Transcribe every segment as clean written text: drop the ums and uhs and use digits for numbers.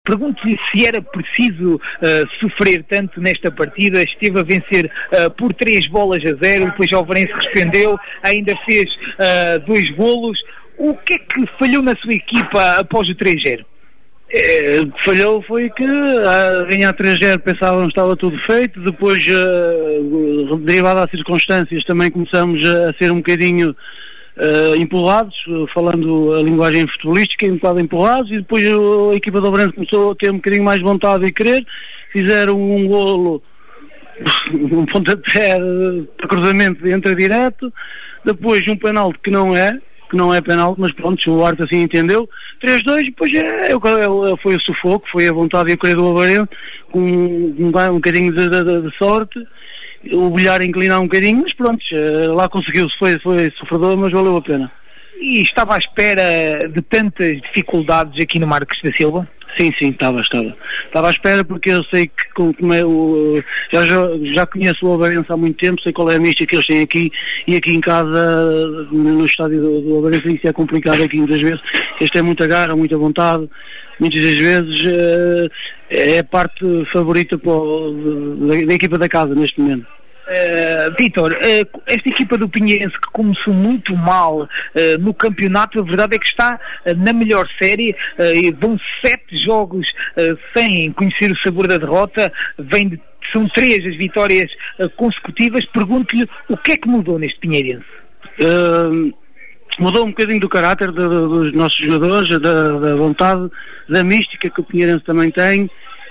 Pergunto-lhe se era preciso sofrer tanto nesta partida. Esteve a vencer por 3-0, depois o Alvarense respondeu, ainda fez 2 golos. O que é que falhou na sua equipa após o 3-0? O que falhou foi que a ganhar 3-0 pensávamos que estava tudo feito, depois derivado das circunstâncias também começamos a ser um bocadinho empurrados, falando a linguagem futebolística, um bocado empurrados, e depois a equipa do Alvarense começou a ter um bocadinho mais vontade e querer, fizeram um golo, um pontapé de cruzamento entra direto, depois um penalti que não é penalti, mas pronto, o árbitro assim entendeu, 3-2, depois foi o sufoco, foi a vontade e a querer do Alvarense, com um bocadinho de sorte, o bilhar inclinar um bocadinho, mas pronto, lá conseguiu-se, foi sofredor, mas valeu a pena. E estava à espera de tantas dificuldades aqui no Marcos da Silva? Sim, estava à espera, porque eu sei que já conheço o Alvarense há muito tempo, sei qual é a mística que eles têm aqui, e aqui em casa, no estádio do Alvarense, isso é complicado aqui muitas vezes. Este é muita garra, muita vontade, muitas das vezes é a parte favorita da equipa da casa neste momento. Vítor, esta equipa do Pinheirense, que começou muito mal no campeonato, a verdade é que está na melhor série, vão 7 jogos sem conhecer o sabor da derrota, são 3 as vitórias consecutivas. Pergunto-lhe o que é que mudou neste Pinheirense? Mudou um bocadinho do caráter dos nossos jogadores, da vontade, da mística que o Pinheirense também tem.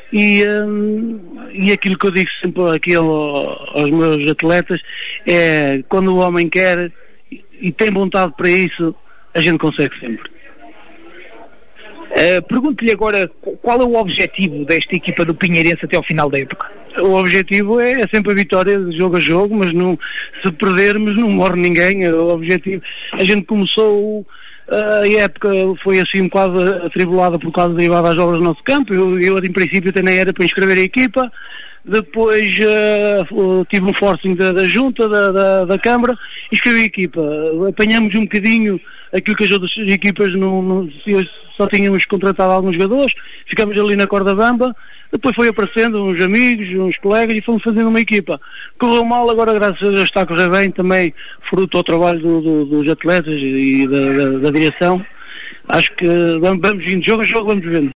E aquilo que eu digo sempre aqui aos meus atletas é: quando o homem quer e tem vontade para isso, a gente consegue sempre. Pergunto-lhe agora qual é o objetivo desta equipa do Pinheirense até ao final da época. O objetivo é sempre a vitória de jogo a jogo, mas se perdermos não morre ninguém. O objetivo, a gente começou, a época foi assim um bocado atribulada por causa derivada das obras do nosso campo. Eu em princípio até nem era para inscrever a equipa, depois tive um forcing da junta, da Câmara, inscrevi a equipa, apanhamos um bocadinho aquilo que as outras equipas só tínhamos contratado alguns jogadores, ficamos ali na corda bamba, depois foi aparecendo uns amigos, uns colegas e fomos fazendo uma equipa. Correu mal, agora graças a Deus está a correr bem, também fruto ao trabalho dos atletas e da direção. Acho que vamos indo jogo a jogo, vamos vendo.